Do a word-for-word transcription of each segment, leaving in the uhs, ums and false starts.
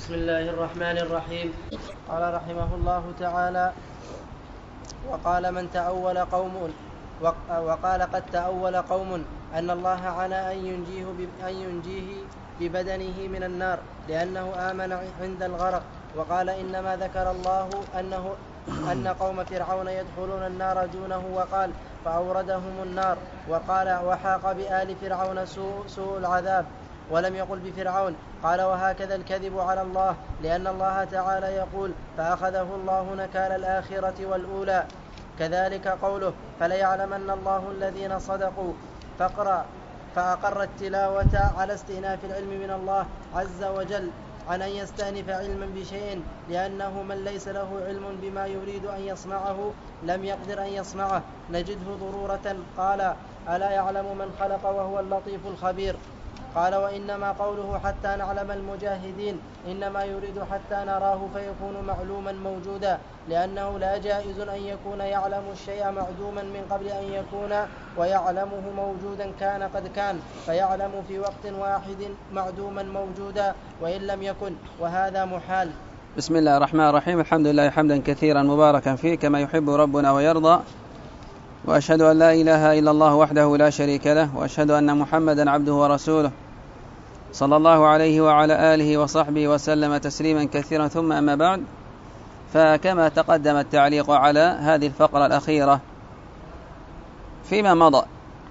بسم الله الرحمن الرحيم. قال رحمه الله تعالى: وقال من تأول قوم وقال قد تأول قوم أن الله عنى أن ينجيه, أن ينجيه ببدنه من النار لأنه آمن عند الغرق، وقال إنما ذكر الله أنه أن قوم فرعون يدخلون النار دونه، وقال فأوردهم النار، وقال وحاق بآل فرعون سوء, سوء العذاب، ولم يقل بفرعون. قال وهكذا الكذب على الله، لأن الله تعالى يقول فأخذه الله نكال الآخرة والأولى. كذلك قوله فليعلمن الله الذين صدقوا، فاقرأ فأقر التلاوة على استئناف العلم من الله عز وجل عن أن يستأنف علما بشيء، لأنه من ليس له علم بما يريد أن يصنعه لم يقدر أن يصنعه، نجده ضرورة. قال ألا يعلم من خلق وهو اللطيف الخبير. قال وإنما قوله حتى نعلم المجاهدين إنما يريد حتى نراه فيكون معلوما موجودا، لأنه لا جائز أن يكون يعلم الشيء معدوما من قبل أن يكون ويعلمه موجودا كان قد كان، فيعلم في وقت واحد معدوما موجودا وإن لم يكن، وهذا محال. بسم الله الرحمن الرحيم. الحمد لله حمدا كثيرا مباركا فيه كما يحب ربنا ويرضى، وأشهد أن لا إله إلا الله وحده لا شريك له، وأشهد أن محمدا عبده ورسوله صلى الله عليه وعلى آله وصحبه وسلم تسليما كثيرا. ثم أما بعد، فكما تقدم التعليق على هذه الفقرة الأخيرة فيما مضى،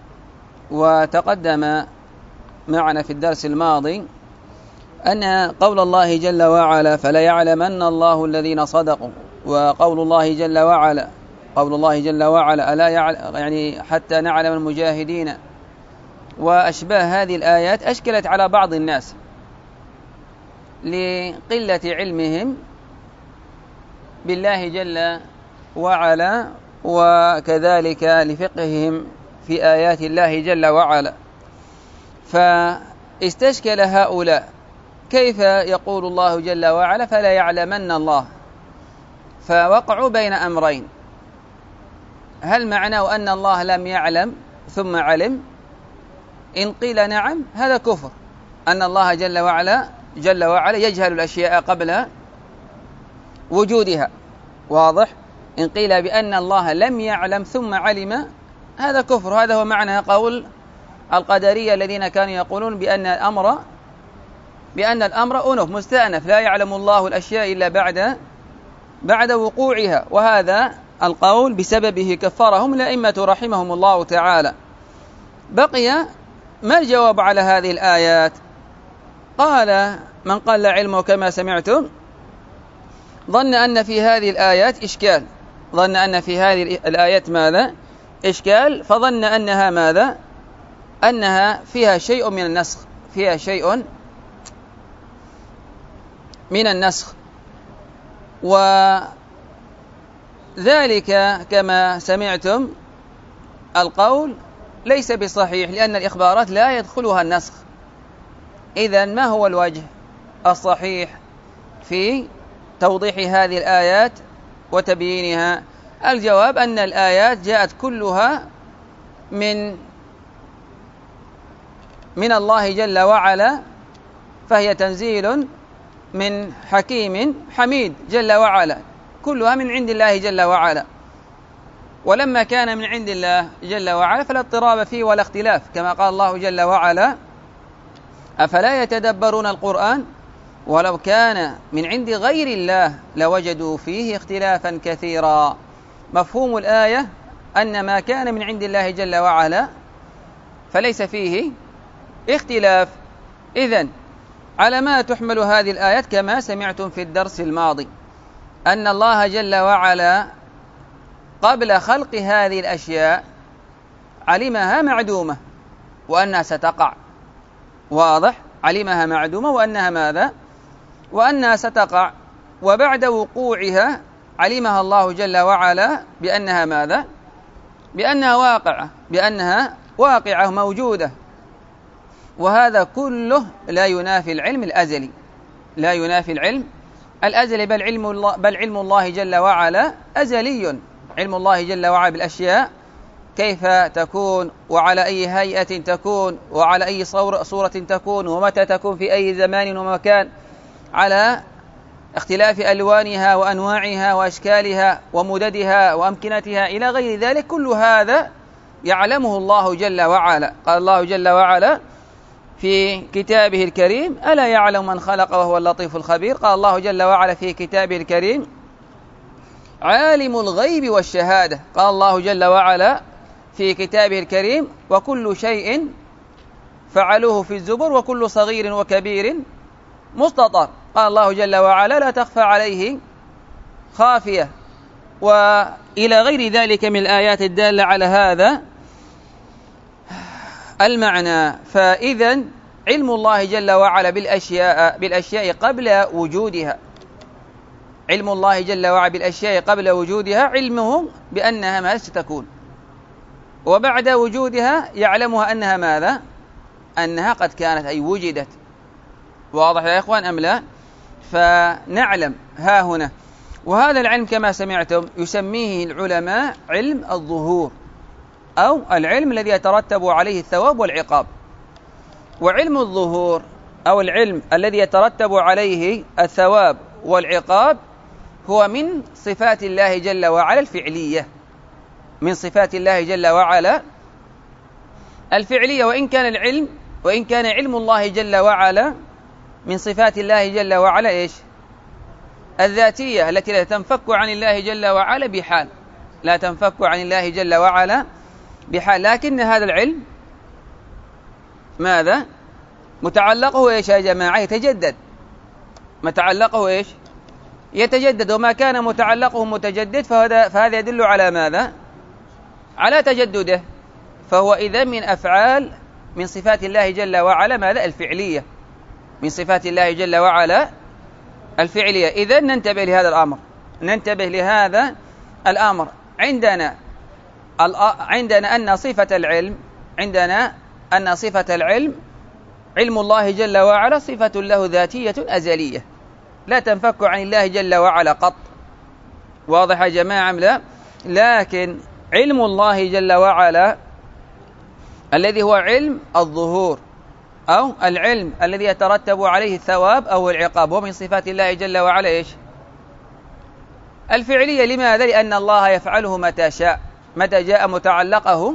وتقدم معنا في الدرس الماضي أن قول الله جل وعلا فلا يعلمن الله الذين صدقوا، وقول الله جل وعلا قول الله جل وعلا ألا يعني حتى نعلم المجاهدين وأشباه هذه الآيات أشكلت على بعض الناس لقلة علمهم بالله جل وعلا، وكذلك لفقههم في آيات الله جل وعلا. فاستشكل هؤلاء كيف يقول الله جل وعلا فلا يعلمن الله، فوقعوا بين أمرين: هل معناه أن الله لم يعلم ثم علم؟ إن قيل نعم هذا كفر، أن الله جل وعلا جل وعلا يجهل الأشياء قبل وجودها، واضح؟ إن قيل بأن الله لم يعلم ثم علم هذا كفر. هذا هو معنى قول القدرية الذين كانوا يقولون بأن الأمر بأن الأمر أنف مستأنف، لا يعلم الله الأشياء إلا بعد بعد وقوعها، وهذا القول بسببه كفرهم الأئمة رحمهم الله تعالى. بقي ما الجواب على هذه الآيات؟ قال من قل علمه كما سمعتم ظن أن في هذه الآيات إشكال، ظن أن في هذه الآيات ماذا؟ إشكال، فظن أنها ماذا؟ أنها فيها شيء من النسخ، فيها شيء من النسخ، وذلك كما سمعتم القول ليس بصحيح، لأن الإخبارات لا يدخلها النسخ. إذن ما هو الوجه الصحيح في توضيح هذه الآيات وتبيينها؟ الجواب أن الآيات جاءت كلها من من الله جل وعلا، فهي تنزيل من حكيم حميد جل وعلا، كلها من عند الله جل وعلا. ولما كان من عند الله جل وعلا فلا اضطراب فيه ولا اختلاف، كما قال الله جل وعلا أفلا يتدبرون القرآن ولو كان من عند غير الله لوجدوا فيه اختلافا كثيرا. مفهوم الآية أن ما كان من عند الله جل وعلا فليس فيه اختلاف. إذن على ما تحمل هذه الآيات كما سمعتم في الدرس الماضي أن الله جل وعلا قبل خلق هذه الأشياء علمها معدومة وأنها ستقع، واضح؟ علمها معدومة وأنها ماذا؟ وأنها ستقع، وبعد وقوعها علمها الله جل وعلا بأنها ماذا؟ بأنها واقعة، بأنها واقعة موجودة. وهذا كله لا ينافي العلم الأزلي، لا ينافي العلم الأزلي، بل علم الله, بل علم الله جل وعلا أزلي. علم الله جل وعلا بالأشياء كيف تكون وعلى أي هيئة تكون وعلى أي صورة تكون ومتى تكون في أي زمان ومكان، على اختلاف ألوانها وأنواعها وأشكالها ومددها وأمكنتها إلى غير ذلك، كل هذا يعلمه الله جل وعلا. قال الله جل وعلا في كتابه الكريم: ألا يعلم من خلق وهو اللطيف الخبير. قال الله جل وعلا في كتابه الكريم: عالم الغيب والشهادة. قال الله جل وعلا في كتابه الكريم: وكل شيء فعلوه في الزبر وكل صغير وكبير مستطر. قال الله جل وعلا: لا تخفى عليه خافية، وإلى غير ذلك من الآيات الدالة على هذا المعنى. فإذا علم الله جل وعلا بالأشياء بالأشياء قبل وجودها، علم الله جل وعلا بالأشياء قبل وجودها علمه بأنها ما ستكون، وبعد وجودها يعلمها أنها ماذا؟ أنها قد كانت، أي وجدت. واضح يا إخوان أم لا؟ فنعلم ها هنا. وهذا العلم كما سمعتم يسميه العلماء علم الظهور، أو العلم الذي يترتب عليه الثواب والعقاب. وعلم الظهور أو العلم الذي يترتب عليه الثواب والعقاب هو من صفات الله جل وعلا الفعلية، من صفات الله جل وعلا الفعلية. وإن كان العلم وإن كان علم الله جل وعلا من صفات الله جل وعلا إيش؟ الذاتية، التي لا تنفك عن الله جل وعلا بحال، لا تنفك عن الله جل وعلا بحال. لكن هذا العلم ماذا؟ متعلقه إيش يا جماعة؟ يتجدد. متعلقه إيش؟ يتجدد. وما كان متعلقه متجدد فهذا, فهذا يدل على ماذا؟ على تجدده. فهو إذن من أفعال من صفات الله جل وعلا ماذا؟ الفعلية، من صفات الله جل وعلا الفعلية. إذن ننتبه لهذا الأمر، ننتبه لهذا الأمر. عندنا عندنا أن صفة العلم عندنا أن صفة العلم علم الله جل وعلا صفة له ذاتية أزلية لا تنفك عن الله جل وعلا قط. واضح يا جماعة أم لا؟ لكن علم الله جل وعلا الذي هو علم الظهور أو العلم الذي يترتب عليه الثواب أو العقاب هو من صفات الله جل وعلا إيش؟ الفعلية. لماذا؟ لأن الله يفعله متى شاء، متى جاء متعلقه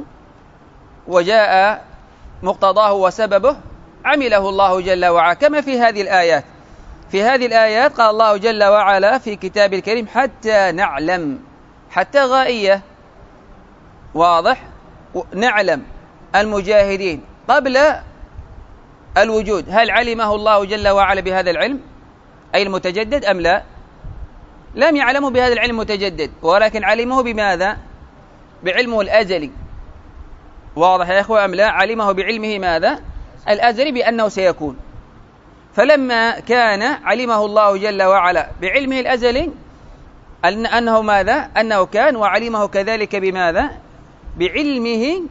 وجاء مقتضاه وسببه عمله الله جل وعلا، كما في هذه الآيات. في هذه الآيات قال الله جل وعلا في كتاب الكريم: حتى نعلم، حتى غائية. واضح؟ نعلم المجاهدين قبل الوجود، هل علمه الله جل وعلا بهذا العلم أي المتجدد أم لا؟ لم يعلموا بهذا العلم المتجدد، ولكن علمه بماذا؟ بعلمه الأزلي. واضح يا إخوة أم لا؟ علمه بعلمه ماذا؟ الأزلي، بأنه سيكون. فلما كان علمه الله جل وعلا بعلمه الأزلي أنه ماذا؟ أنه كان، وعلمه كذلك بماذا؟ بعلمه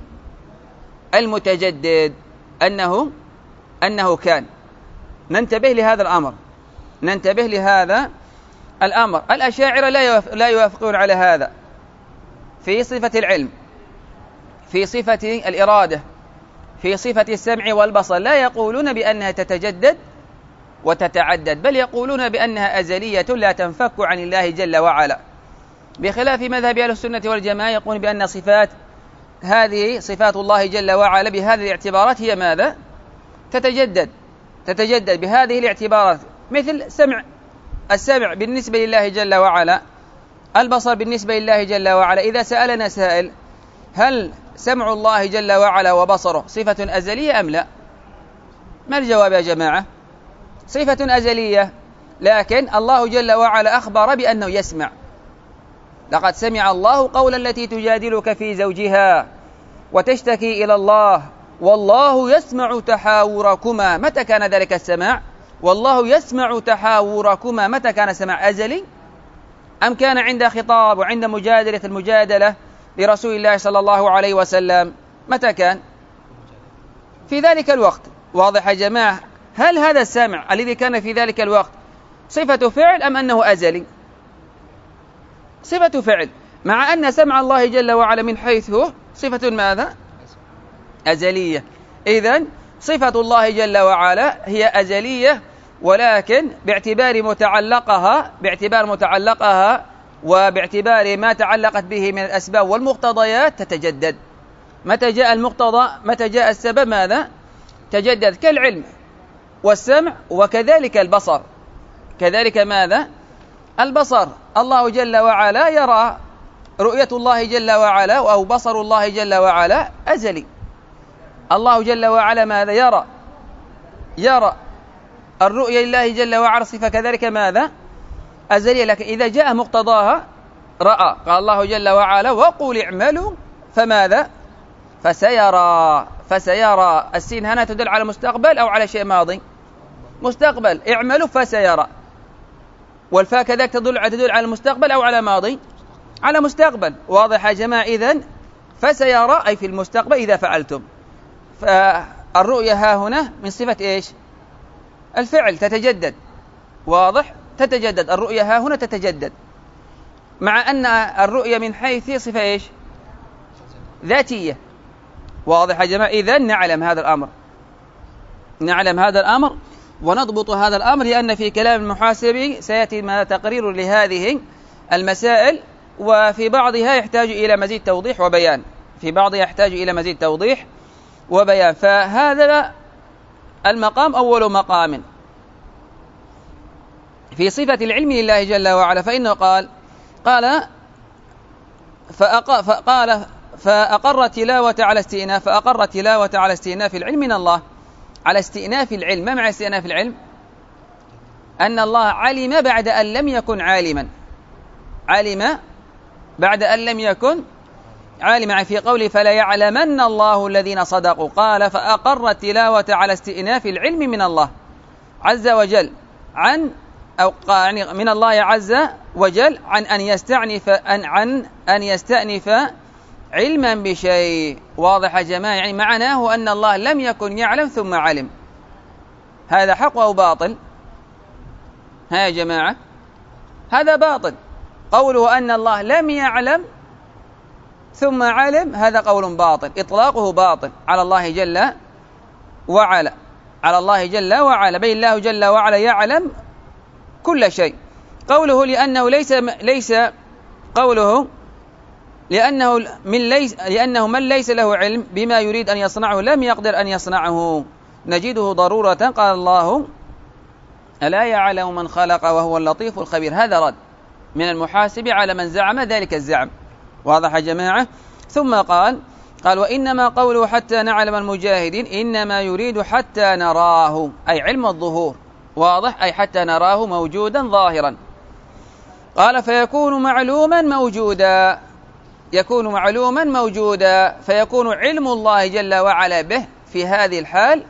المتجدد أنه أنه كان. ننتبه لهذا الأمر، ننتبه لهذا الأمر. الأشاعرة لا يوافقون على هذا في صفة العلم، في صفة الإرادة، في صفة السمع والبصر. لا يقولون بأنها تتجدد وتتعدد، بل يقولون بأنها أزلية لا تنفك عن الله جل وعلا، بخلاف مذهب أهل السنة والجماعة يقول بأن صفات هذه صفات الله جل وعلا بهذه الاعتبارات هي ماذا؟ تتجدد تتجدد بهذه الاعتبارات، مثل سمع السمع بالنسبة لله جل وعلا، البصر بالنسبة لله جل وعلا. إذا سألنا سائل: هل سمع الله جل وعلا وبصره صفة أزلية أم لا؟ ما الجواب يا جماعة؟ صفة أزلية، لكن الله جل وعلا أخبر بأنه يسمع. لقد سمع الله قول التي تجادلك في زوجها وتشتكي إلى الله والله يسمع تحاوركما. متى كان ذلك السماع؟ والله يسمع تحاوركما. متى كان السماع؟ أزلي أم كان عند خطاب وعند مجادلة المجادلة لرسول الله صلى الله عليه وسلم؟ متى كان؟ في ذلك الوقت. واضح يا جماعة؟ هل هذا السمع الذي كان في ذلك الوقت صفة فعل أم أنه أزلي؟ صفة فعل، مع أن سمع الله جل وعلا من حيث هو صفة ماذا؟ أزلية. إذن صفة الله جل وعلا هي أزلية ولكن باعتبار متعلقها باعتبار متعلقها وباعتبار ما تعلقت به من الأسباب والمقتضيات تتجدد. متى جاء المقتضى متى جاء السبب ماذا؟ تجدد، كالعلم والسمع وكذلك البصر. كذلك ماذا؟ البصر. الله جل وعلا يرى، رؤية الله جل وعلا أو بصر الله جل وعلا أزلي. الله جل وعلا ماذا؟ يرى يرى الرؤية لله جل وعلا صفة كذلك ماذا؟ أزلية. لكن إذا جاء مقتضاها رأى. قال الله جل وعلا وقل اعملوا فماذا؟ فسيرى. فسيرى السين هنا تدل على مستقبل أو على شيء ماضي؟ مستقبل. اعملوا فسيرى. والفاء كذلك تدل تدل على المستقبل أو على ماضي؟ على مستقبل. واضح يا جماعة؟ إذن فسيرى أي في المستقبل إذا فعلتم. فالرؤية ها هنا من صفة إيش؟ الفعل، تتجدد. واضح؟ تتجدد الرؤية ها هنا تتجدد، مع أن الرؤية من حيث صفة إيش؟ ذاتية. واضح يا جماعة؟ إذن نعلم هذا الأمر نعلم هذا الأمر ونضبط هذا الأمر، لأن في كلام المحاسبي سيأتي ما تقرير لهذه المسائل، وفي بعضها يحتاج إلى مزيد توضيح وبيان في بعضها يحتاج إلى مزيد توضيح وبيان. فهذا المقام أول مقام في صفة العلم لله جل وعلا، فإنه قال قال فأق فقال فأقر التلاوة على استئناف فأقر التلاوة على استئناف العلم من الله، على استئناف العلم. ما معنى استئناف العلم؟ أن الله علم بعد أن لم يكن عالما علم بعد أن لم يكن عالما. في قوله فلا يعلمن الله الذين صدقوا، قال فأقر التلاوة على استئناف العلم من الله عز وجل، عن أو يعني من الله عز وجل عن أن يستعنف أن عن أن يستأنف علما بشيء. واضح يا جماعة؟ يعني معناه أن الله لم يكن يعلم ثم علم. هذا حق أو باطل؟ ها يا جماعة؟ هذا باطل. قوله أن الله لم يعلم ثم علم هذا قول باطل، إطلاقه باطل على الله جل وعلا على الله جل وعلا بل الله جل وعلا يعلم كل شيء. قوله لأنه ليس ليس قوله لأنه من ليس لأنه من ليس له علم بما يريد أن يصنعه لم يقدر أن يصنعه، نجده ضرورة. قال الله ألا يعلم من خلق وهو اللطيف الخبير. هذا رد من المحاسب على من زعم ذلك الزعم. واضح يا جماعة؟ ثم قال قال وإنما قوله حتى نعلم المجاهدين إنما يريد حتى نراه، أي علم الظهور. واضح؟ أي حتى نراه موجودا ظاهرا. قال فيكون معلوما موجودا يكون معلوما موجودا فيكون علم الله جل وعلا به في هذه الحال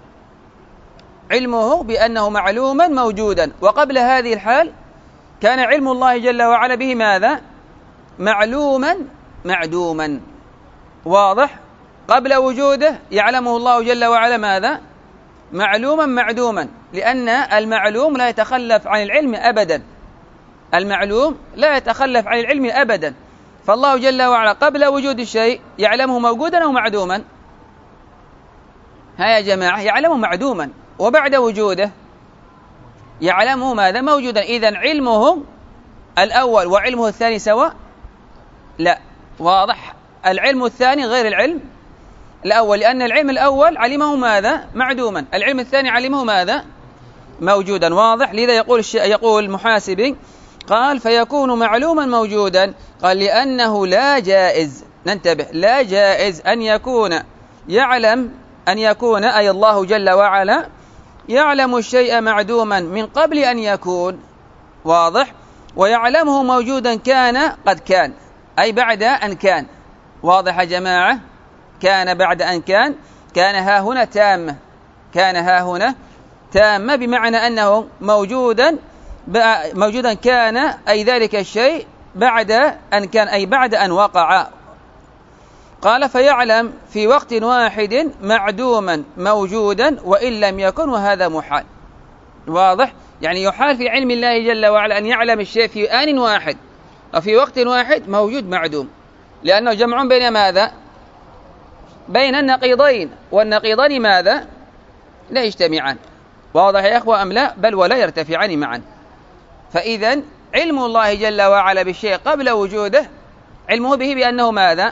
علمه بأنه معلوما موجودا، وقبل هذه الحال كان علم الله جل وعلا به ماذا؟ معلوما معدوما. واضح؟ قبل وجوده يعلمه الله جل وعلا ماذا؟ معلوما معدوما، لأن المعلوم لا يتخلف عن العلم أبدا المعلوم لا يتخلف عن العلم أبدا. فالله جل وعلا قبل وجود الشيء يعلمه موجودا أو معدوما؟ ها يا جماعة؟ يعلمه معدوما، وبعد وجوده يعلمه ماذا؟ موجودا. إذن علمه الأول وعلمه الثاني سواء؟ لا. واضح؟ العلم الثاني غير العلم الأول، لأن العلم الأول علمه ماذا؟ معدوما، العلم الثاني علمه ماذا؟ موجودا. واضح؟ لذا يقول يقول المحاسبي قال فيكون معلوما موجودا. قال لأنه لا جائز، ننتبه، لا جائز أن يكون يعلم أن يكون أي الله جل وعلا يعلم الشيء معدوما من قبل أن يكون. واضح؟ ويعلمه موجودا كان قد كان، أي بعد أن كان. واضح يا جماعة؟ كان بعد أن كان كان ها هنا تامة كان ها هنا تامة بمعنى أنه موجودا موجودا كان أي ذلك الشيء بعد أن كان، أي بعد أن وقع. قال فيعلم في وقت واحد معدوما موجودا وإن لم يكن، وهذا محال. واضح؟ يعني يحال في علم الله جل وعلا أن يعلم الشيء في آن واحد وفي وقت واحد موجود معدوم، لأنه جمع بين ماذا؟ بين النقيضين، والنقيضان ماذا؟ لا يجتمعان. واضح يا إخوة أم لا؟ بل ولا يرتفعان معا. فإذا علم الله جل وعلا بالشيء قبل وجوده علمه به بأنه ماذا؟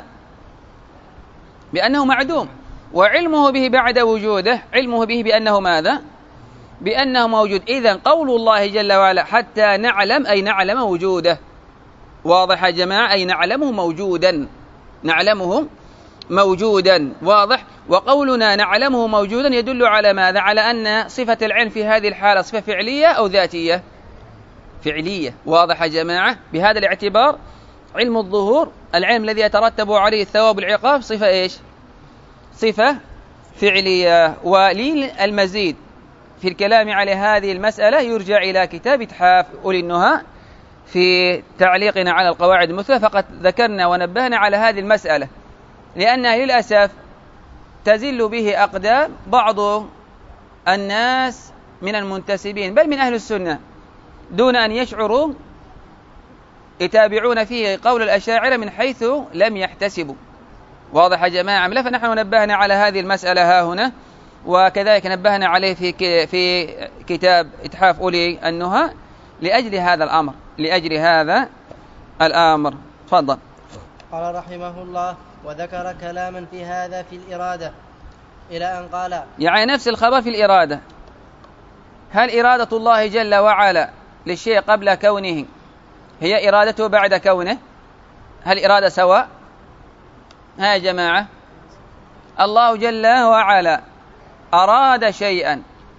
بأنه معدوم، وعلمه به بعد وجوده علمه به بأنه ماذا؟ بأنه موجود. إذن قول الله جل وعلا حتى نعلم أي نعلم وجوده. واضح يا جماعة؟ أي نعلمه موجودا، نعلمه موجودا. واضح؟ وقولنا نعلمه موجودا يدل على ماذا؟ على أن صفة العلم في هذه الحالة صفة فعلية أو ذاتية؟ فعلية. واضح يا جماعة؟ بهذا الاعتبار علم الظهور العلم الذي يترتب عليه الثواب والعقاب صفة إيش؟ صفة فعلية. وللمزيد في الكلام على هذه المسألة يرجع إلى كتاب إتحاف أولي النهى في تعليقنا على القواعد المثلى، فقد ذكرنا ونبهنا على هذه المسألة لأنها للأسف تزل به أقدام بعض الناس من المنتسبين بل من أهل السنة دون أن يشعروا يتابعون فيه قول الأشاعرة من حيث لم يحتسبوا. واضح يا جماعة؟ لا، فنحن نبهنا على هذه المسألة ها هنا، وكذلك نبهنا عليه في في كتاب إتحاف أولي النهى لأجل هذا الأمر لأجل هذا الأمر. تفضل. قال رحمه الله: وذكر كلاما في هذا في الإرادة إلى أن قال، يعني نفس الخبر في الإرادة. هل إرادة الله جل وعلا للشيء قبل كونه هي إرادته بعد كونه؟ هل إرادة سواء؟ ها يا جماعة، الله جل وعلا أراد شيئا،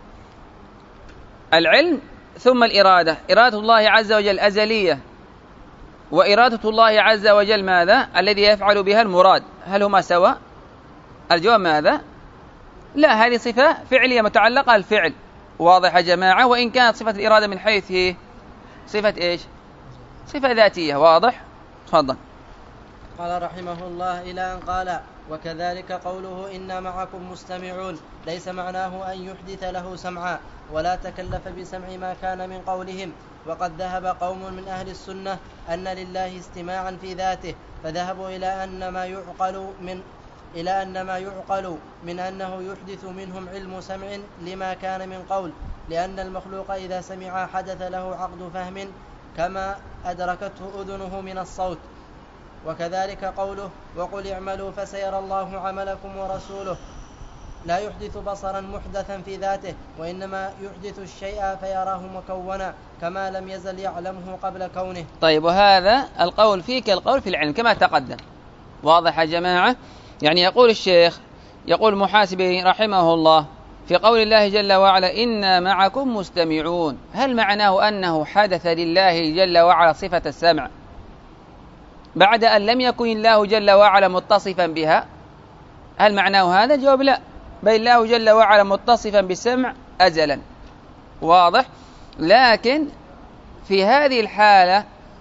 العلم ثم الإرادة. إرادة الله عز وجل أزلية، وإرادة الله عز وجل ماذا؟ الذي يفعل بها المراد. هل هما سواء؟ الجواب ماذا؟ لا، هذه صفة فعلية متعلقة الفعل. واضح يا جماعة؟ وإن كانت صفة الإرادة من حيث هي صفة إيش؟ صفة ذاتية. واضح؟ تفضل. قال رحمه الله إلى أن قال: وكذلك قوله إنا معكم مستمعون ليس معناه أن يحدث له سمعا ولا تكلف بسمع ما كان من قولهم. وقد ذهب قوم من أهل السنة أن لله استماعا في ذاته، فذهبوا إلى أن ما يعقل من إلى أن ما يعقل من أنه يحدث منهم علم سمع لما كان من قول، لأن المخلوق إذا سمع حدث له عقد فهم كما أدركته أذنه من الصوت. وكذلك قوله: وقل اعملوا فسيرى الله عملكم ورسوله، لا يحدث بصرا محدثا في ذاته، وإنما يحدث الشيء فيراه مكونا كما لم يزل يعلمه قبل كونه. طيب، وهذا القول فيه كالقول في العلم كما تقدم. واضح يا جماعة؟ يعني يقول الشيخ، يقول محاسبي رحمه الله في قول الله جل وعلا إنا معكم مستمعون، هل معناه أنه حدث لله جل وعلا صفة السمع بعد أن لم يكن الله جل وعلا متصفا بها؟ هل معناه هذا؟ الجواب لا، بل الله جل وعلا متصفا بالسمع أزلا. واضح؟ لكن في هذه الحالة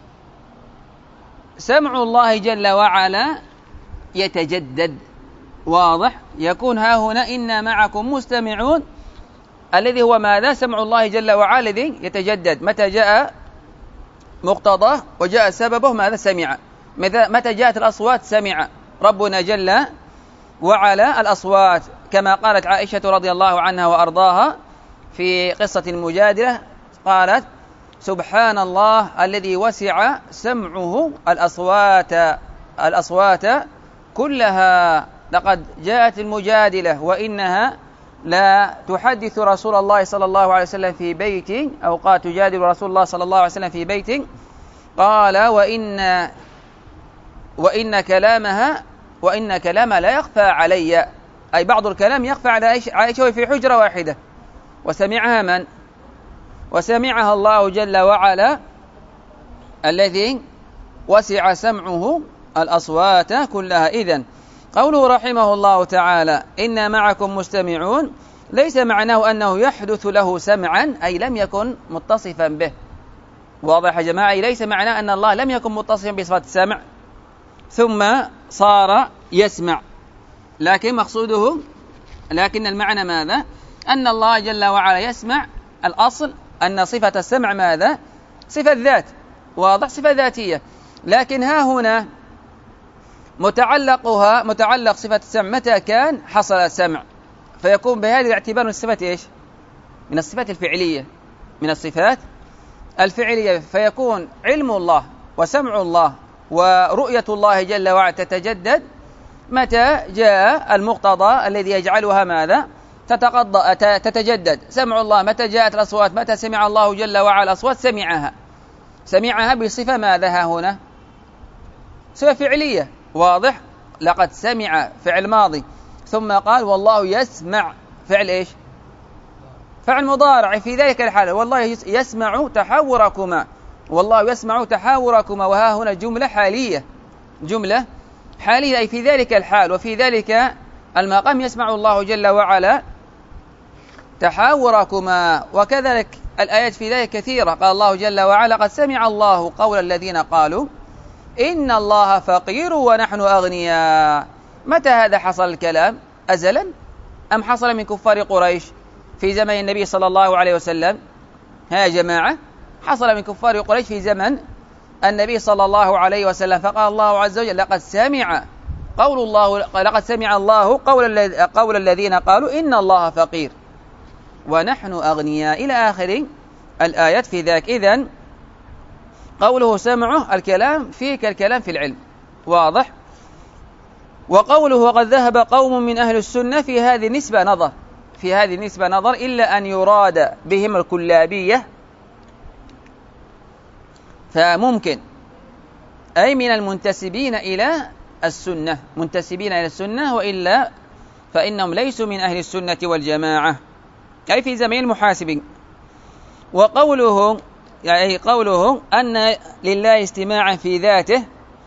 سمع الله جل وعلا يتجدد. واضح؟ يكون ها هنا إنا معكم مستمعون الذي هو ماذا؟ سمع الله جل وعلا الذي يتجدد. متى جاء مقتضاه وجاء سببه ماذا؟ سمع. متى جاءت الأصوات؟ سمع ربنا جل وعلا الأصوات، كما قالت عائشة رضي الله عنها وأرضاها في قصة المجادلة، قالت: سبحان الله الذي وسع سمعه الأصوات الأصوات كلها. لقد جاءت المجادلة وإنها لا تحدث رسول الله صلى الله عليه وسلم في بيت، أو قال تجادل رسول الله صلى الله عليه وسلم في بيت، قال: وإن وإن كلامها وإن كلامها لا يخفى علي، أي بعض الكلام يخفى على عائشة في حجرة واحدة. وسمعها من؟ وسمعها الله جل وعلا الذي وسع سمعه الأصوات كلها. إذن قوله رحمه الله تعالى إنا معكم مستمعون ليس معناه أنه يحدث له سمعا، أي لم يكن متصفا به. واضح يا جماعة؟ ليس معناه أن الله لم يكن متصفا بصفة السمع ثم صار يسمع، لكن مقصوده لكن المعنى ماذا؟ أن الله جل وعلا يسمع. الأصل أن صفة السمع ماذا؟ صفة ذات. واضح؟ صفة ذاتية. لكن ها هنا متعلقها متعلق صفة السمع متى كان حصل السمع، فيكون بهذا الاعتبار من صفة إيش؟ من الصفات الفعلية من الصفات الفعلية فيكون علم الله وسمع الله ورؤية الله جل وعلا تتجدد متى جاء المقتضى الذي يجعلها ماذا تتقضى تتجدد. سمع الله متى جاءت الأصوات، متى سمع الله جل وعلا الأصوات سمعها سمعها بصفة ماذا ها هنا صفة فعلية. واضح؟ لقد سمع فعل ماضي ثم قال والله يسمع فعل إيش فعل مضارع. في ذلك الحال والله يسمع تحاوركما والله يسمع تحاوركما وها هنا جملة حالية جملة حالية أي في ذلك الحال وفي ذلك المقام يسمع الله جل وعلا تحاوركما. وكذلك الآيات في ذلك كثيرة. قال الله جل وعلا قد سمع الله قول الذين قالوا إن الله فقير ونحن أغنياء. متى هذا حصل الكلام؟ أزلا أم حصل من كفار قريش في زمن النبي صلى الله عليه وسلم؟ ها يا جماعة حصل من كفار قريش في زمن النبي صلى الله عليه وسلم. فقال الله عز وجل لقد سمع قول الله لقد سمع الله قول قول الذين قالوا إن الله فقير ونحن أغنياء إلى آخر الآيات في ذاك. إذن قوله سمعه الكلام فيه كالكلام في العلم. واضح؟ وقوله وقد ذهب قوم من أهل السنة في هذه النسبة نظر في هذه النسبة نظر إلا أن يراد بهم الكلابية فممكن أي من المنتسبين إلى السنة منتسبين إلى السنة وإلا فإنهم ليسوا من أهل السنة والجماعة أي في زمن المحاسبين. وقوله يعني قوله أن لله استماعا في ذاته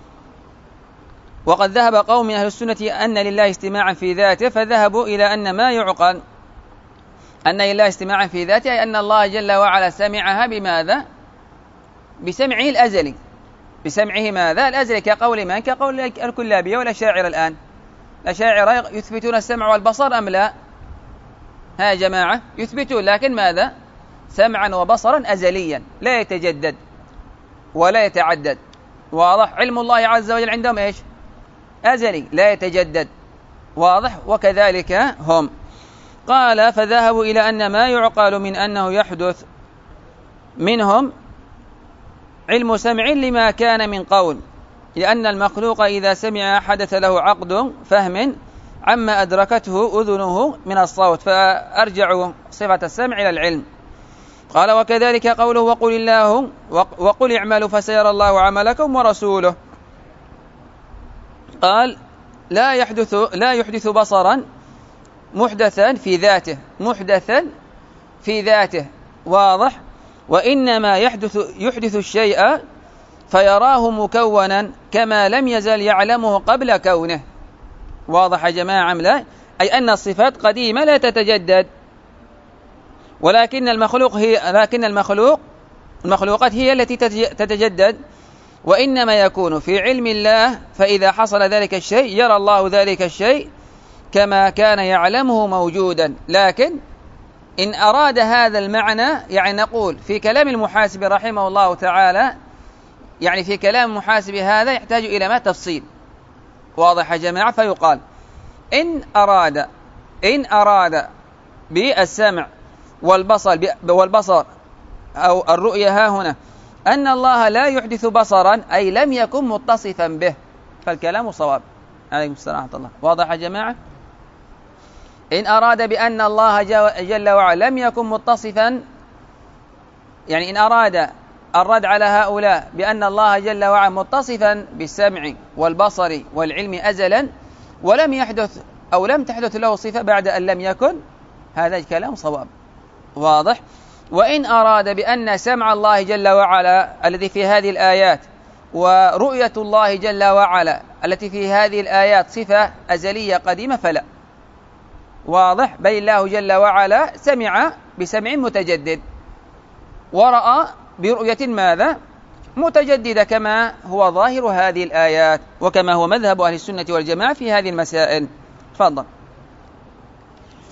وقد ذهب قوم من أهل السنة أن لله استماعا في ذاته فذهبوا إلى أن ما يعقل أن لله استماعا في ذاته أي أن الله جل وعلا سمعها بماذا بسمعه الأزلي بسمعه ماذا الأزلي كقول من كقول الكلابية والأشاعرة. الآن الأشاعرة يثبتون السمع والبصر أم لا؟ ها يا جماعة يثبتون لكن ماذا سمعا وبصرا أزليا لا يتجدد ولا يتعدد. واضح؟ علم الله عز وجل عندهم إيش أزلي لا يتجدد. واضح؟ وكذلك هم. قال فذهبوا إلى أن ما يعقل من أنه يحدث منهم علم سمع لما كان من قول لأن المخلوق إذا سمع حدث له عقد فهم عما أدركته أذنه من الصوت فأرجعوا صفة السمع إلى العلم. قال وكذلك قوله وقل الله وقل اعملوا فسيرى الله عملكم ورسوله. قال لا يحدث لا يحدث بصرا محدثا في ذاته محدثا في ذاته. واضح؟ وإنما يحدث يحدث الشيء فيراه مكونا كما لم يزل يعلمه قبل كونه. واضح يا جماعة أم لا؟ أي أن الصفات قديمة لا تتجدد ولكن المخلوق هي لكن المخلوق المخلوقات هي التي تتجدد وإنما يكون في علم الله فإذا حصل ذلك الشيء يرى الله ذلك الشيء كما كان يعلمه موجودا. لكن إن أراد هذا المعنى يعني نقول في كلام المحاسب رحمه الله تعالى يعني في كلام المحاسب هذا يحتاج إلى ما تفصيل. واضح يا جماعة؟ فيقال إن أراد إن أراد بالسمع والبصر والبصر أو الرؤية ها هنا أن الله لا يحدث بصرا أي لم يكن متصفا به فالكلام صواب. عليكم السلام ورحمة الله. واضح يا جماعة؟ إن أراد بأن الله جل وعلا لم يكن متصفا يعني إن أراد الرد على هؤلاء بأن الله جل وعلا متصفا بالسمع والبصر والعلم أزلا ولم يحدث أو لم تحدث له صفة بعد أن لم يكن هذا الكلام صواب. واضح؟ وإن أراد بأن سمع الله جل وعلا الذي في هذه الآيات ورؤية الله جل وعلا التي في هذه الآيات صفة أزلية قديمة فلا. واضح؟ بل الله جل وعلا سمع بسمع متجدد ورأى برؤية ماذا متجددة كما هو ظاهر هذه الآيات وكما هو مذهب أهل السنة والجماعة في هذه المسائل. تفضل.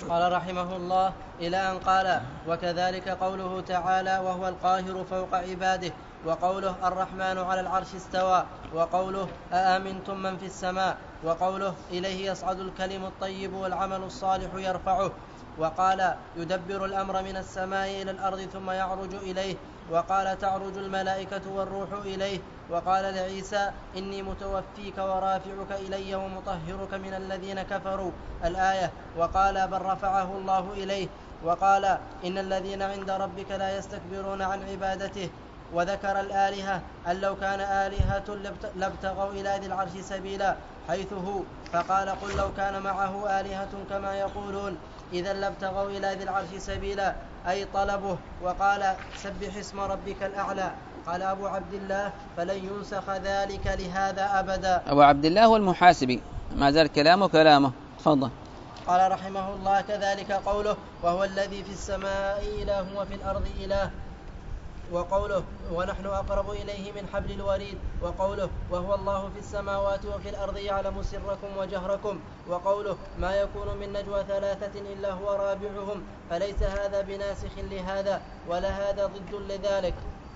قال رحمه الله إلى أن قال: وكذلك قوله تعالى: وهو القاهر فوق عباده، وقوله: الرحمن على العرش استوى، وقوله: أأمنتم من في السماء، وقوله: إليه يصعد الكلم الطيب والعمل الصالح يرفعه، وقال: يدبر الأمر من السماء إلى الأرض ثم يعرج إليه، وقال: تعرج الملائكة والروح إليه، وقال لعيسى: إني متوفيك ورافعك إلي ومطهرك من الذين كفروا الآية، وقال: بل رفعه الله إليه، وقال: إن الذين عند ربك لا يستكبرون عن عبادته، وذكر الآلهة أن لو كان آلهة لابتغوا إلى ذي العرش سبيلا حيث هو، فقال: قل لو كان معه آلهة كما يقولون إذا لابتغوا إلى ذي العرش سبيلا، أي طلبه. وقال: سبح اسم ربك الأعلى. قال أبو عبد الله: فلن ينسخ ذلك لهذا أبدا. أبو عبد الله هو المحاسبي، ما زال كلامه كلامه. تفضل. قال رحمه الله: كذلك قوله: وهو الذي في السماء إله وفي الأرض إله، وقوله: ونحن أقرب إليه من حبل الوريد، وقوله: وهو الله في السماوات وفي الأرض يعلم سركم وجهركم، وقوله: ما يكون من نجوى ثلاثة إلا هو رابعهم، فليس هذا بناسخ لهذا ولا هذا ضد لذلك.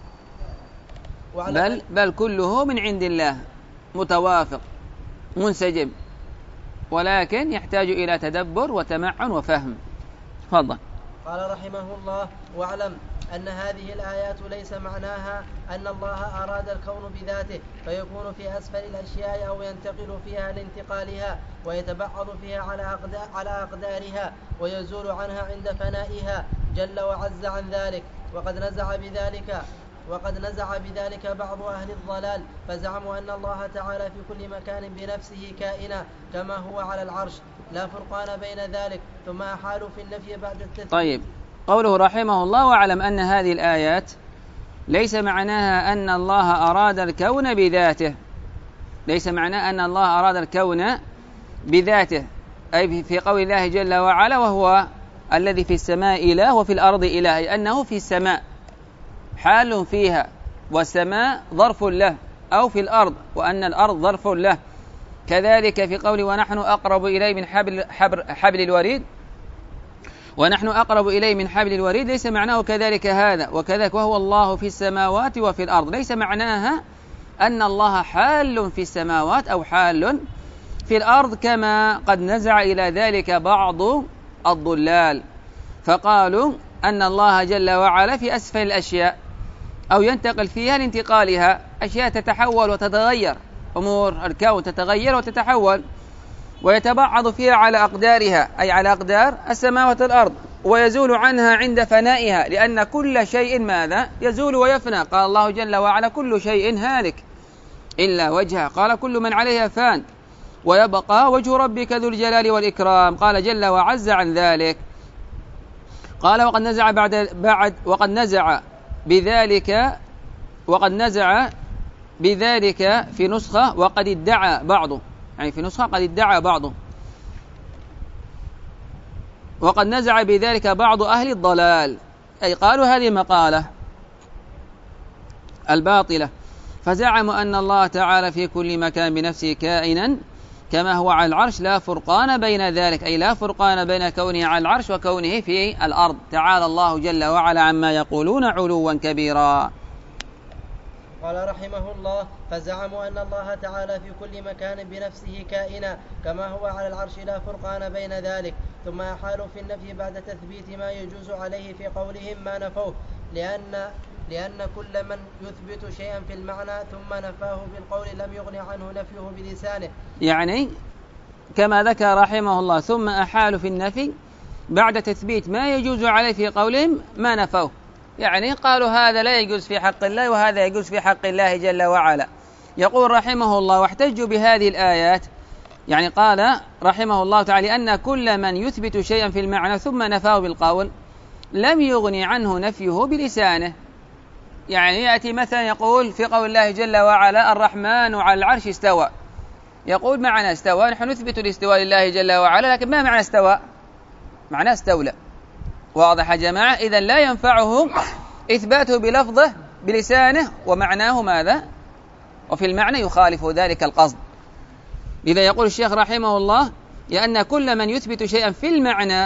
بل, بل كله من عند الله متوافق منسجم، ولكن يحتاج إلى تدبر وتمعن وفهم. تفضل. قال رحمه الله: واعلم أن هذه الآيات ليس معناها أن الله أراد الكون بذاته فيكون في أسفل الأشياء أو ينتقل فيها لانتقالها ويتبعض فيها على أقدارها ويزول عنها عند فنائها جل وعز عن ذلك. وقد نزع بذلك وقد نزع بذلك بعض أهل الضلال، فزعموا أن الله تعالى في كل مكان بنفسه كائنا كما هو على العرش، لا فرقان بين ذلك، ثم أحالوا في النفي بعد التثبيت. طيب، قوله رحمه الله: واعلم أن هذه الآيات ليس معناها أن الله أراد الكون بذاته، ليس معناها أن الله أراد الكون بذاته، أي في قول الله جل وعلا: وهو الذي في السماء إله وفي الأرض إله، أي أنه في السماء حال فيها، والسماء ظرف له، أو في الأرض وأن الأرض ظرف له. كذلك في قول: ونحن أقرب إليه من حبل, حبل, حبل الوريد، ونحن أقرب إليه من حبل الوريد ليس معناه كذلك هذا. وكذلك وهو الله في السماوات وفي الأرض، ليس معناها أن الله حال في السماوات أو حال في الأرض، كما قد نزع إلى ذلك بعض الضلال، فقالوا أن الله جل وعلا في أسفل الأشياء أو ينتقل فيها لانتقالها، أشياء تتحول وتتغير، أمور الكون تتغير وتتحول ويتبعض فيها على أقدارها، أي على أقدار السماوات والأرض، ويزول عنها عند فنائها، لأن كل شيء ماذا؟ يزول ويفنى. قال الله جل وعلا: كل شيء هالك إلا وجهه، قال: كل من عليها فان ويبقى وجه ربك ذو الجلال والإكرام، قال جل وعز عن ذلك. قال: وقد نزع بعد بعد وقد نزع بذلك وقد نزع بذلك في نسخة وقد ادعى بعضه، يعني في نسخة قد ادعى بعضه، وقد نزع بذلك بعض أهل الضلال، أي قالوا هذه مقالة الباطلة، فزعموا أن الله تعالى في كل مكان بنفسه كائنا كما هو على العرش، لا فرقان بين ذلك، أي لا فرقان بين كونه على العرش وكونه في الأرض، تعالى الله جل وعلا عما يقولون علوا كبيرا. قال رحمه الله: فزعموا أن الله تعالى في كل مكان بنفسه كائنا كما هو على العرش، لا فرقان بين ذلك، ثم أحالوا في النفي بعد تثبيت ما يجوز عليه في قولهم ما نفوه، لأن لأن كل من يثبت شيئا في المعنى ثم نفاه بالقول لم يغن عنه نفيه بلسانه، يعني كما ذكر رحمه الله: ثم أحالوا في النفي بعد تثبيت ما يجوز عليه في قولهم ما نفوه، يعني قالوا هذا لا يجوز في حق الله وهذا يجوز في حق الله جل وعلا. يقول رحمه الله: واحتجوا بهذه الآيات، يعني قال رحمه الله تعالى أن كل من يثبت شيئا في المعنى ثم نفاه بالقول لم يغني عنه نفيه بلسانه. يعني يأتي مثلا يقول في قول الله جل وعلا: الرحمن على العرش استوى، يقول معنى استوى، نحن نثبت الاستواء لله جل وعلا، لكن ما معنى استوى؟ معنى استولى. واضح يا جماعة؟ إذن لا ينفعه إثباته بلفظه بلسانه ومعناه ماذا؟ وفي المعنى يخالف ذلك القصد. لذا يقول الشيخ رحمه الله: لأن كل من يثبت شيئا في المعنى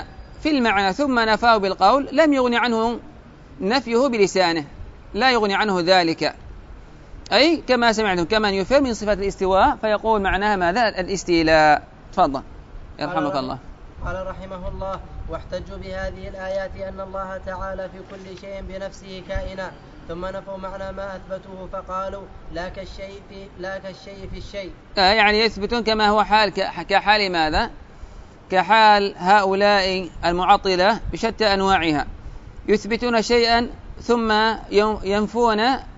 في المعنى ثم نفاه بالقول لم يغني عنه نفيه بلسانه، لا يغني عنه ذلك. أي كما سمعتم كمن يفر من صفة الاستواء فيقول معناها ماذا؟ الاستيلاء. تفضل يرحمك الله. قال رحمه الله: واحتجوا بهذه الآيات أن الله تعالى في كل شيء بنفسه كائنا، ثم نفوا معنى ما أثبتوه فقالوا لا كالشيء في, لا كالشيء في الشيء. آه يعني يثبتون كما هو حال كحال ماذا؟ كحال هؤلاء المعطلة بشتى أنواعها، يثبتون شيئا ثم ينفون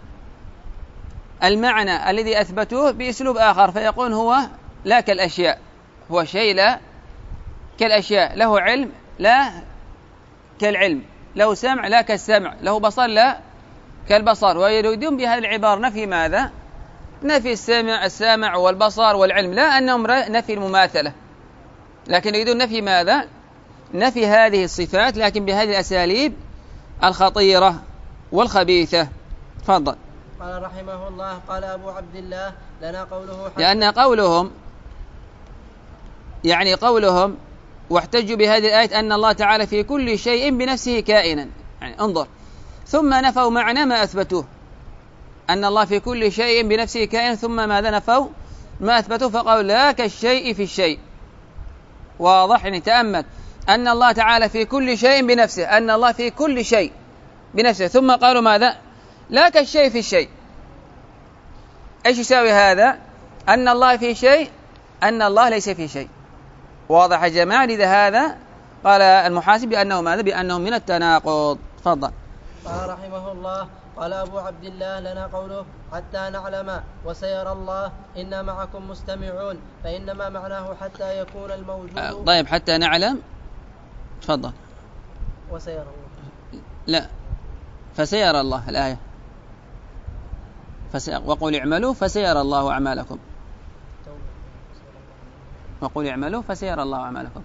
المعنى الذي أثبتوه بأسلوب آخر، فيقول هو لا كالأشياء، هو شيء لا كالأشياء، له علم لا كالعلم، له سمع لا كالسمع، له بصر لا كالبصر. ويريدون بهذه العبارة نفي ماذا؟ نفي السمع السامع والبصر والعلم، لا أنهم نفي المماثلة، لكن يريدون نفي ماذا؟ نفي هذه الصفات، لكن بهذه الأساليب الخطيرة والخبيثة. تفضل. قال رحمه الله: قال أبو عبد الله: لنا قوله لأن قولهم يعني قولهم واحتجوا بهذه الآية أن الله تعالى في كل شيء بنفسه كائنا، يعني انظر، ثم نفوا معنى ما أثبتوه أن الله في كل شيء بنفسه كائنا، ثم ماذا نفوا ما أثبتوه فقالوا لا كالشيء في الشيء. واضح؟ يعني تأمل أن الله تعالى في كل شيء بنفسه، أن الله في كل شيء بنفسه، ثم قالوا ماذا؟ لا كالشيء في الشيء. ايش يساوي هذا؟ أن الله في شيء، أن الله ليس في شيء. واضح يا جماعة؟ لذا هذا قال المحاسب بأنه ماذا؟ بأنه من التناقض. تفضل. قال رحمه الله: قال أبو عبد الله: لنا قوله حتى نعلم وسيرى الله إنا معكم مستمعون، فإنما معناه حتى يكون الموجود. آه طيب، حتى نعلم. تفضل. وسيرى الله. لا، فسيرى الله الآية، فسي... وقل اعملوا فسيرى الله أعمالكم، وقل اعملوا فسيرى الله أعمالكم.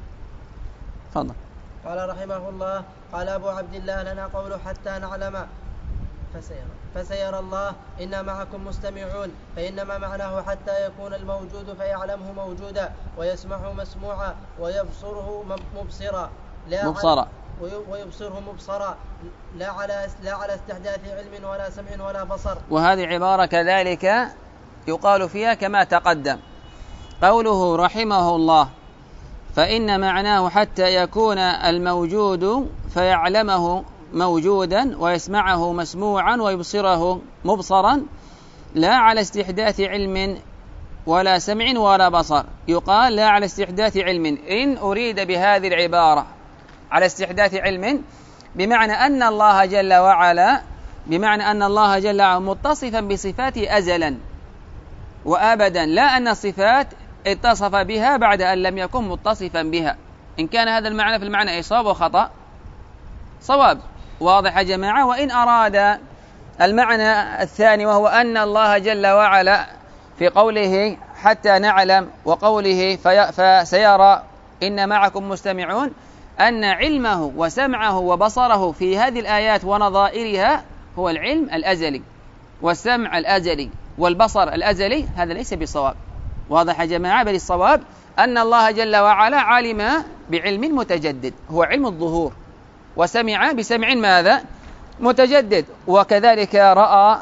تفضل. قال رحمه الله: قال أبو عبد الله: لنا قوله حتى نعلم فسيرى فسيرى الله إنا معكم مستمعون، فإنما معناه حتى يكون الموجود فيعلمه موجودا، ويسمعه مسموعا، ويبصره مبصرا لا مبصرا ويبصره مبصرا لا على لا على استحداث علم ولا سمع ولا بصر. وهذه عبارة كذلك يقال فيها كما تقدم، قوله رحمه الله فإن معناه حتى يكون الموجود فيعلمه موجودا، ويسمعه مسموعا، ويبصره مبصرا، لا على استحداث علم ولا سمع ولا بصر. يقال لا على استحداث علم إن أريد بهذه العبارة على استحداث علم، بمعنى أن الله جل وعلا بمعنى أن الله جل وعلا متصفا بصفاته أزلا وأبدا، لا أن الصفات اتصف بها بعد أن لم يكن متصفا بها. إن كان هذا المعنى في المعنى أي صواب وخطأ؟ صواب. واضح يا جماعة؟ وإن أراد المعنى الثاني وهو أن الله جل وعلا في قوله حتى نعلم وقوله فسيرى إن معكم مستمعون، أن علمه وسمعه وبصره في هذه الآيات ونظائرها هو العلم الأزلي والسمع الأزلي والبصر الأزلي، هذا ليس بصواب. واضح يا جماعة؟ بل الصواب أن الله جل وعلا علم بعلم متجدد هو علم الظهور، وسمع بسمع ماذا؟ متجدد، وكذلك رأى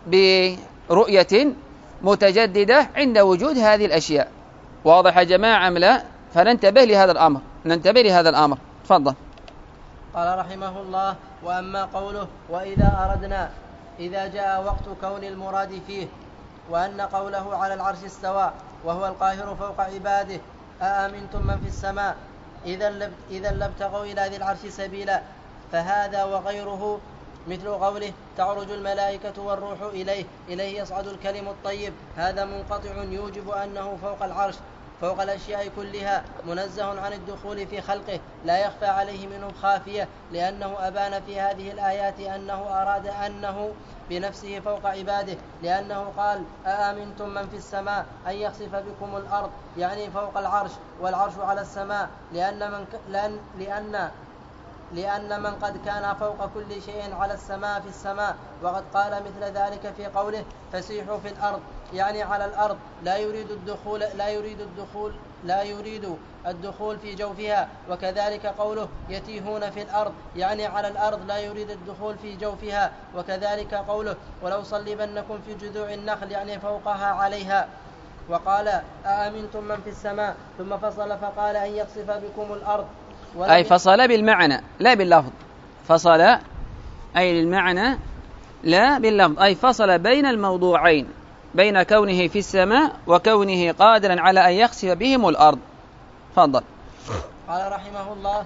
برؤية متجددة عند وجود هذه الأشياء. واضح يا جماعة أم لا؟ فننتبه لهذا الأمر، ننتبه لهذا الأمر. تفضل. قال رحمه الله: وأما قوله وإذا أردنا إذا جاء وقت كون المراد فيه، وأن قوله على العرش استوى وهو القاهر فوق عباده أأمنتم من في السماء إذا لابتغوا إلى ذي العرش سبيلا، فهذا وغيره مثل قوله تعرج الملائكة والروح إليه إليه يصعد الكلم الطيب، هذا منقطع يوجب أنه فوق العرش فوق الأشياء كلها، منزه عن الدخول في خلقه، لا يخفى عليه منه خافية، لأنه أبان في هذه الآيات أنه أراد أنه بنفسه فوق عباده، لأنه قال أأمنتم من في السماء أن يخسف بكم الأرض، يعني فوق العرش، والعرش على السماء، لأن من, ك... لأن... لأن... لأن من قد كان فوق كل شيء على السماء في السماء، وقد قال مثل ذلك في قوله فسيحوا في الأرض، يعني على الأرض، لا يريد الدخول لا يريد الدخول لا يريد الدخول في جوفها. وكذلك قوله يتيهون في الأرض يعني على الأرض لا يريد الدخول في جوفها. وكذلك قوله ولو صلبنكم في جذوع النخل يعني فوقها عليها. وقال أأمنتم من في السماء ثم فصل فقال أن يخسف بكم الأرض. أي فصل بالمعنى لا باللفظ. فصل أي للمعنى لا باللفظ، أي فصل بين الموضوعين، بين كونه في السماء وكونه قادرا على أن يخسف بهم الأرض. فضل. قال رحمه الله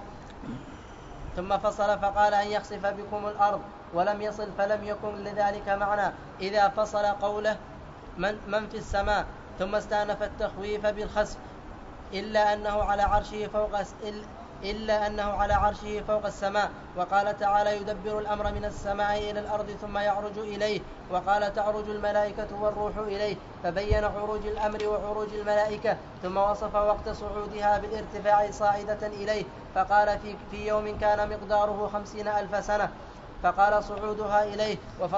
ثم فصل فقال أن يخسف بكم الأرض ولم يصل فلم يكن لذلك معنى إذا فصل قوله من, من في السماء ثم استأنف التخويف بالخسف إلا أنه على عرشه فوق إلا أنه على عرشه فوق السماء. وقال تعالى يدبر الأمر من السماء إلى الأرض ثم يعرج إليه. وقال تعرج الملائكة والروح إليه فبين عروج الأمر وعروج الملائكة ثم وصف وقت صعودها بالارتفاع صاعدة إليه فقال في, في يوم كان مقداره خمسين ألف سنة فقال صعودها إليه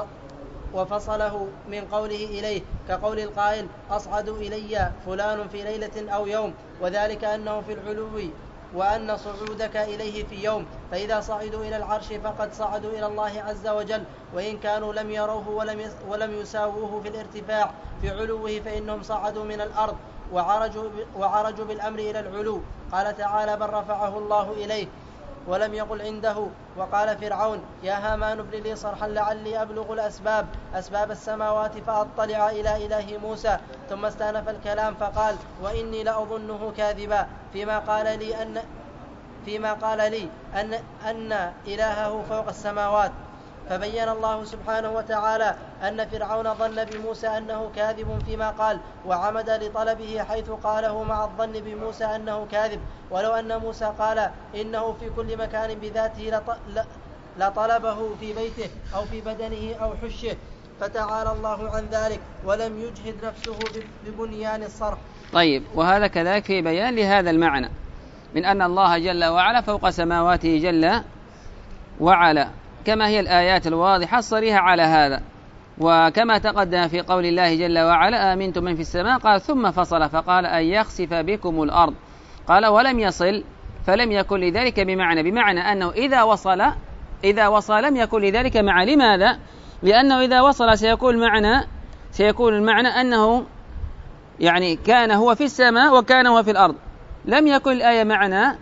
وفصله من قوله إليه كقول القائل أصعد إلي فلان في ليلة أو يوم وذلك أنه في العلو وأن صعودك إليه في يوم. فإذا صعدوا إلى العرش فقد صعدوا إلى الله عز وجل وإن كانوا لم يروه ولم, ولم يساووه في الارتفاع في علوه فإنهم صعدوا من الأرض وعرجوا, وعرجوا بالأمر إلى العلو. قال تعالى بل رفعه الله إليه ولم يقل عنده. وقال فرعون يا هامان ابن لي صرحا لعلي أبلغ الأسباب أسباب السماوات فأطلع إلى إله موسى ثم استأنف الكلام فقال وإني لأظنه كاذبا فيما قال لي أن فيما قال لي أن أن إلهه فوق السماوات. فبين الله سبحانه وتعالى أن فرعون ظن بموسى أنه كاذب فيما قال وعمد لطلبه حيث قاله مع الظن بموسى أنه كاذب ولو أن موسى قال إنه في كل مكان بذاته لطلبه في بيته أو في بدنه أو حشه فتعالى الله عن ذلك ولم يجهد نفسه ببنيان الصرح. طيب وهذا كذلك في بيان لهذا المعنى من أن الله جل وعلا فوق سماواته جل وعلا كما هي الآيات الواضحة الصريحة على هذا. وكما تقدم في قول الله جل وعلا آمنتم من في السماء قال ثم فصل فقال أن يخسف بكم الأرض قال ولم يصل فلم يكن لذلك بمعنى بمعنى أنه إذا وصل إذا وصل لم يكن لذلك معنى. لماذا؟ لأنه إذا وصل سيكون المعنى سيكون المعنى أنه يعني كان هو في السماء وكان هو في الأرض. لم يكن الآية معنى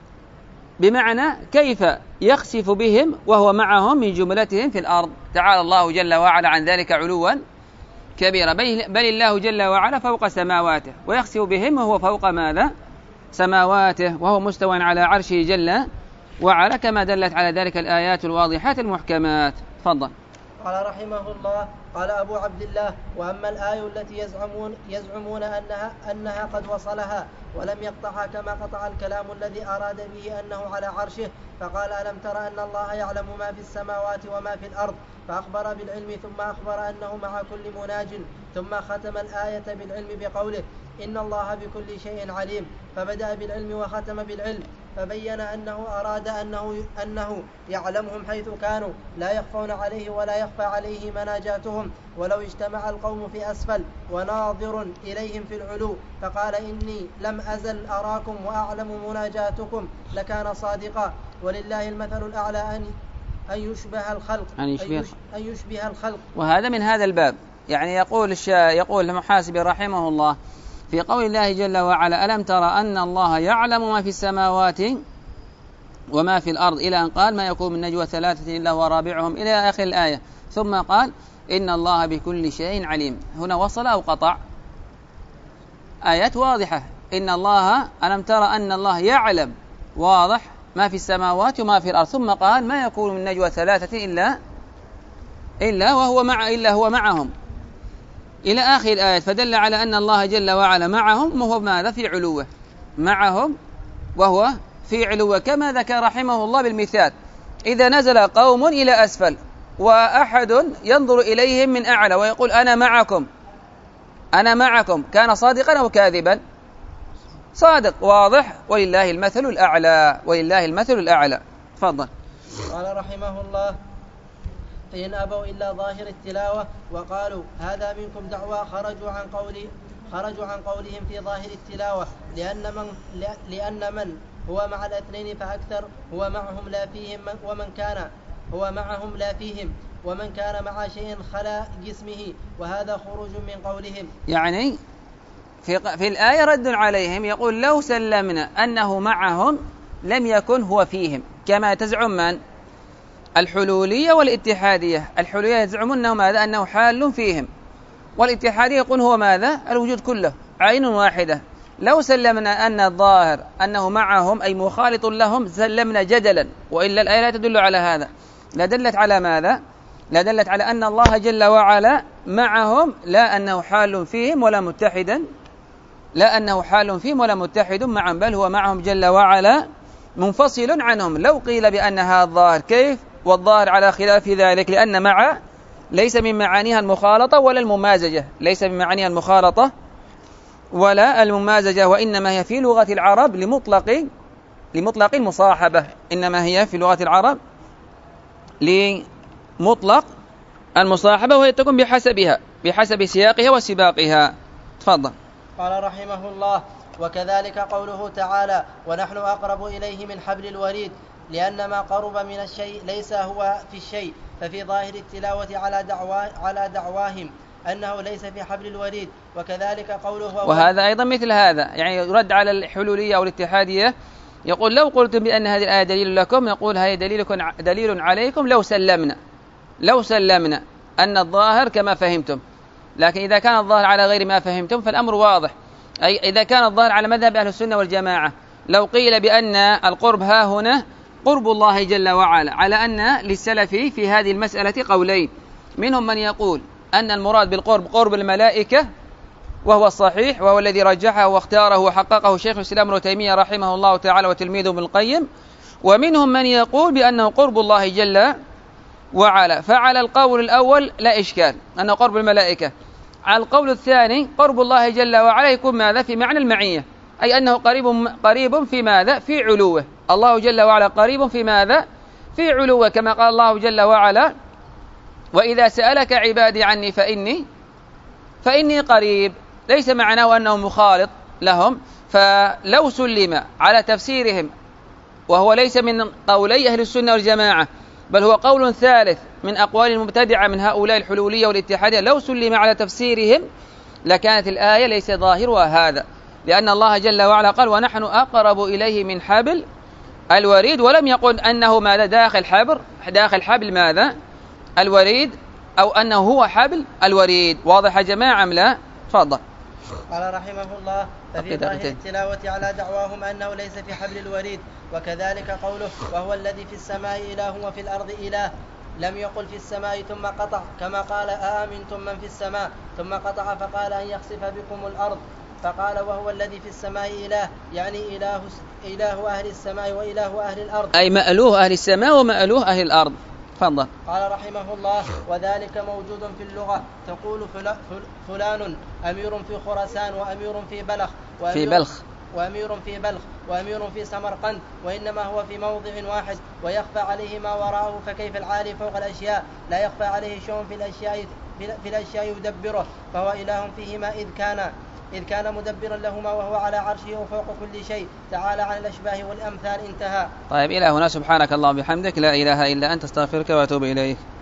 بمعنى كيف يخسف بهم وهو معهم من جملتهم في الأرض. تعالى الله جل وعلا عن ذلك علوا كبيرا بل الله جل وعلا فوق سماواته ويخسف بهم وهو فوق ماذا؟ سماواته وهو مستوى على عرشه جل وعلا كما دلت على ذلك الآيات الواضحات المحكمات. تفضل. قال رحمه الله قال أبو عبد الله وأما الآية التي يزعمون, يزعمون أنها, أنها قد وصلها ولم يقطعها كما قطع الكلام الذي أراد به أنه على عرشه فقال ألم تر أن الله يعلم ما في السماوات وما في الأرض فأخبر بالعلم ثم أخبر أنه مع كل مناج ثم ختم الآية بالعلم بقوله إن الله بكل شيء عليم فبدأ بالعلم وختم بالعلم فبين أنه أراد أنه, أنه يعلمهم حيث كانوا لا يخفون عليه ولا يخفى عليه مناجاتهم ولو اجتمع القوم في أسفل وناظر إليهم في العلو فقال إني لم أزل أراكم وأعلم مناجاتكم لكان صادقا ولله المثل الأعلى أن أن يشبه الخلق أن يشبه, أن يشبه الخلق. وهذا من هذا الباب يعني يقول الشا يقول المحاسبي رحمه الله في قول الله جل وعلا ألم ترى أن الله يعلم ما في السماوات وما في الأرض إلى أن قال ما يكون من نجوى ثلاثة إلا هو رابعهم إلى آخر الآية ثم قال إن الله بكل شيء عليم. هنا وصل أو قطع؟ آيات واضحة. إن الله ألم ترى أن الله يعلم واضح ما في السماوات وما في الأرض ثم قال ما يكون من نجوى ثلاثة إلا إلا وهو مع إلا هو معهم إلى آخر الآية فدل على أن الله جل وعلا معهم وهو ماذا؟ في علوه معهم وهو في علوه كما ذكر رحمه الله بالمثال إذا نزل قوم إلى أسفل وأحد ينظر إليهم من أعلى ويقول أنا معكم أنا معكم كان صادقا أو كاذبا؟ صادق واضح ولله المثل الأعلى ولله المثل الأعلى. تفضل. قال رحمه الله فإن أبوا إلا ظاهر التلاوة وقالوا هذا منكم دعوى خرجوا عن قول خرجوا عن قولهم في ظاهر التلاوة، لأن من, لأن من هو مع الاثنين فأكثر هو معهم لا فيهم، ومن كان هو معهم لا فيهم، ومن كان مع شيء خلا جسمه، وهذا خروج من قولهم. يعني في, في الآية رد عليهم، يقول لو سلمنا أنه معهم لم يكن هو فيهم، كما تزعم من؟ الحلولية والاتحادية. الحلولية يزعمون أنه ماذا؟ أنه حال فيهم، والاتحادية يقول هو ماذا؟ الوجود كله عين واحدة. لو سلمنا أن الظاهر أنه معهم أي مخالط لهم سلمنا جدلا، وإلا الآية لا تدل على هذا، لا دلت على ماذا؟ لا دلت على أن الله جل وعلا معهم، لا أنه حال فيهم ولا متحدا، لا أنه حال فيهم ولا متحد معهم، بل هو معهم جل وعلا منفصل عنهم. لو قيل بأن هذا الظاهر كيف؟ والظاهر على خلاف ذلك، لأن مع ليس من معانيها المخالطة ولا الممازجة، ليس من معانيها المخالطة ولا الممازجة، وإنما هي في لغة العرب لمطلق لمطلق المصاحبة، إنما هي في لغة العرب لمطلق المصاحبة، وهي تكون بحسبها بحسب سياقها وسباقها. تفضل. قال رحمه الله: وكذلك قوله تعالى: ونحن أقرب إليه من حبل الوريد، لأن ما قرب من الشيء ليس هو في الشيء، ففي ظاهر التلاوة على دعوا على دعواهم أنه ليس في حبل الوريد. وكذلك قوله: وهذا أيضا مثل هذا، يعني يرد على الحلولية أو الاتحادية، يقول لو قلتم بأن هذه الآية دليل لكم، يقول هي دليلكم دليل عليكم لو سلمنا لو سلمنا أن الظاهر كما فهمتم. لكن إذا كان الظاهر على غير ما فهمتم فالأمر واضح، أي إذا كان الظاهر على مذهب أهل السنة والجماعة، لو قيل بأن القرب ها هنا قرب الله جل وعلا، على أن للسلف في هذه المسألة قولين، منهم من يقول أن المراد بالقرب قرب الملائكة، وهو الصحيح وهو الذي رجحه واختاره وحققه شيخ الإسلام ابن تيمية رحمه الله تعالى وتلميذه ابن القيم، ومنهم من يقول بأنه قرب الله جل وعلا. فعلى القول الأول لا إشكال أنه قرب الملائكة، على القول الثاني قرب الله جل وعلا يكون ماذا؟ في معنى المعية، أي أنه قريب قريب في ماذا؟ في علوه. الله جل وعلا قريب في ماذا؟ في علوه، كما قال الله جل وعلا: وإذا سألك عبادي عني فإني فإني قريب. ليس معناه أنه مخالط لهم. فلو سلم على تفسيرهم، وهو ليس من قولي أهل السنة والجماعة، بل هو قول ثالث من أقوال المبتدعة من هؤلاء الحلولية والاتحادية، لو سلم على تفسيرهم لكانت الآية ليس ظاهرها هذا، لأن الله جل وعلا قال: ونحن أقرب إليه من حبل الوريد، ولم يقل أنه ماذا؟ داخل حبل داخل حبل ماذا؟ الوريد، أو أنه هو حبل الوريد. واضح يا جماعة أم لا؟ تفضل. قال رحمه الله: ففي ظاهر التلاوة على دعواهم أنه ليس في حبل الوريد. وكذلك قوله: وهو الذي في السماء إله وفي الأرض إله، لم يقل في السماء ثم قطع، كما قال: أأمنتم من في السماء، ثم قطع فقال: أن يخسف بكم الأرض، فقال: وهو الذي في السماء إله، يعني إله, إله أهل السماء وإله أهل الأرض، أي مألوه أهل السماء ومألوه أهل الأرض. تفضل. قال رحمه الله: وذلك موجود في اللغة، تقول فلان أمير في خراسان، وأمير في بلخ، في بلخ وأمير في بلخ وأمير في سمرقند، وإنما هو في موضع واحد، ويخفى عليه ما وراءه، فكيف العالي فوق الأشياء لا يخفى عليه شيء في الأشياء في الأشياء يدبره، فهو إله فيهما إذ كان إذ كان مدبرا لهما، وهو على عرشه وفوق كل شيء، تعالى عن الأشباه والأمثال. انتهى. طيب، إلى هنا. سبحانك اللهم وبحمدك، لا إله إلا أنت، استغفرك وأتوب إليك.